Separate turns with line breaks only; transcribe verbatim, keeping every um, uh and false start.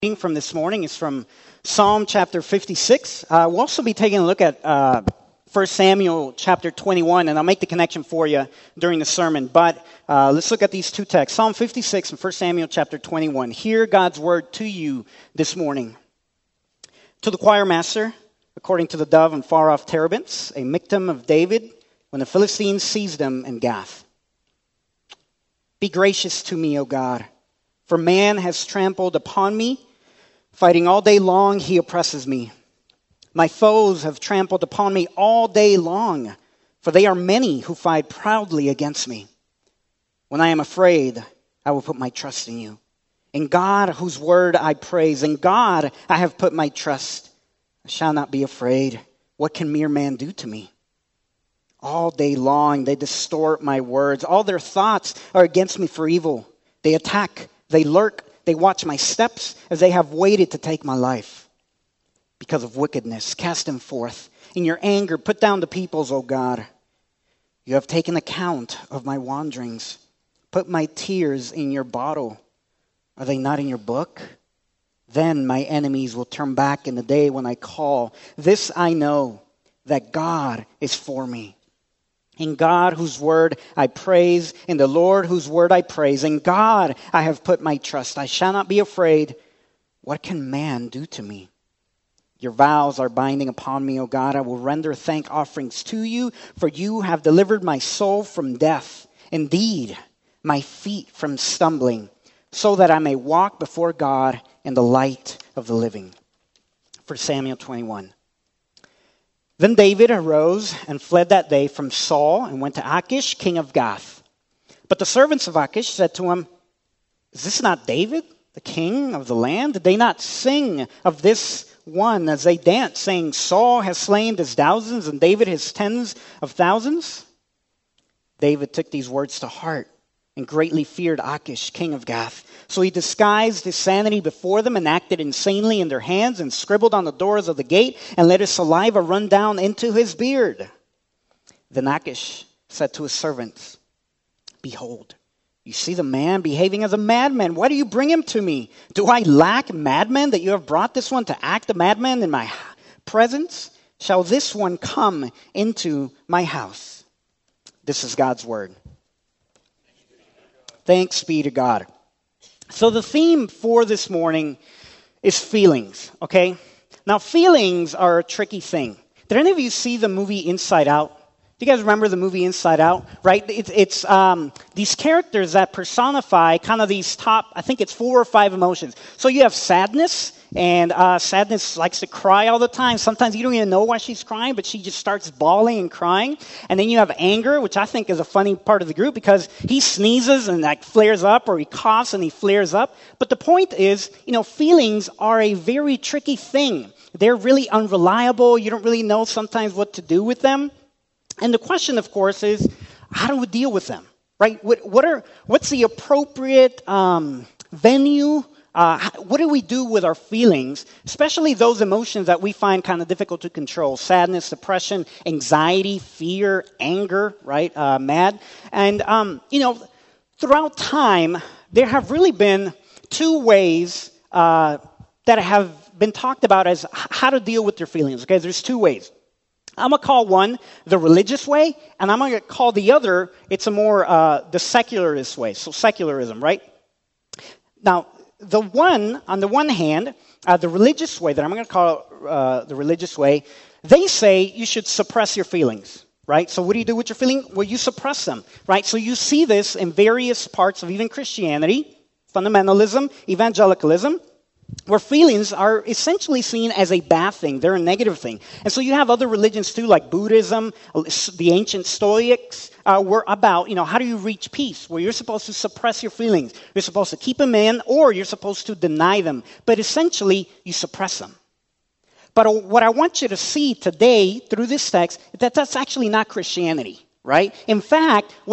Reading from this morning is from Psalm chapter fifty-six. Uh, we'll also be taking a look at uh, First Samuel chapter twenty-one, and I'll make the connection for you during the sermon. But uh, let's look at these two texts, Psalm fifty-six and First Samuel chapter twenty-one. Hear God's word to you this morning. To the choir master, according to the dove and far-off terebinths, a miktam of David, when the Philistines seized him in Gath. Be gracious to me, O God, for man has trampled upon me. Fighting all day long, he oppresses me. My foes have trampled upon me all day long, for they are many who fight proudly against me. When I am afraid, I will put my trust in you. In God, whose word I praise, in God I have put my trust. I shall not be afraid. What can mere man do to me? All day long, they distort my words. All their thoughts are against me for evil. They attack, they lurk, they watch my steps as they have waited to take my life. Because of wickedness, cast them forth. In your anger, put down the peoples, O God. You have taken account of my wanderings. Put my tears in your bottle. Are they not in your book? Then my enemies will turn back in the day when I call. This I know, that God is for me. In God, whose word I praise, in the Lord, whose word I praise, in God I have put my trust. I shall not be afraid. What can man do to me? Your vows are binding upon me, O God. I will render thank offerings to you, for you have delivered my soul from death. Indeed, my feet from stumbling, so that I may walk before God in the light of the living. First Samuel twenty-one. Then David arose and fled that day from Saul and went to Achish, king of Gath. But the servants of Achish said to him, Is this not David, the king of the land? Did they not sing of this one as they danced, saying, Saul has slain his thousands and David his tens of thousands? David took these words to heart and greatly feared Achish, king of Gath. So he disguised his sanity before them and acted insanely in their hands and scribbled on the doors of the gate and let his saliva run down into his beard. Then Achish said to his servants, Behold, you see the man behaving as a madman. Why do you bring him to me? Do I lack madmen that you have brought this one to act a madman in my presence? Shall this one come into my house? This is God's word. Thanks be to God. So the theme for this morning is feelings, okay? Now, feelings are a tricky thing. Did any of you see the movie Inside Out? Do you guys remember the movie Inside Out? Right? It's, it's um, these characters that personify kind of these top, I think it's four or five emotions. So you have sadness, and uh, sadness likes to cry all the time. Sometimes you don't even know why she's crying, but she just starts bawling and crying. And then you have anger, which I think is a funny part of the group because he sneezes and like flares up, or he coughs and he flares up. But the point is, you know, feelings are a very tricky thing. They're really unreliable. You don't really know sometimes what to do with them. And the question, of course, is how do we deal with them, right? What, what are what's the appropriate um, venue? Uh, what do we do with our feelings, especially those emotions that we find kind of difficult to control? Sadness, depression, anxiety, fear, anger, right? Uh, mad. And, um, you know, throughout time, there have really been two ways uh, that have been talked about as how to deal with your feelings, okay? There's two ways. I'm going to call one the religious way, and I'm going to call the other, it's a more, uh, the secularist way. So secularism, right? Now, the one, on the one hand, uh, the religious way that I'm going to call uh, the religious way, they say you should suppress your feelings, right? So what do you do with your feelings? Well, you suppress them, right? So you see this in various parts of even Christianity, fundamentalism, evangelicalism, where feelings are essentially seen as a bad thing. They're a negative thing. And so you have other religions too, like Buddhism, the ancient Stoics, uh, were about, you know, how do you reach peace? Where you're supposed to suppress your feelings. You're supposed to keep them in, or you're supposed to deny them. But essentially, you suppress them. But what I want you to see today through this text is that that's actually not Christianity, right? In fact,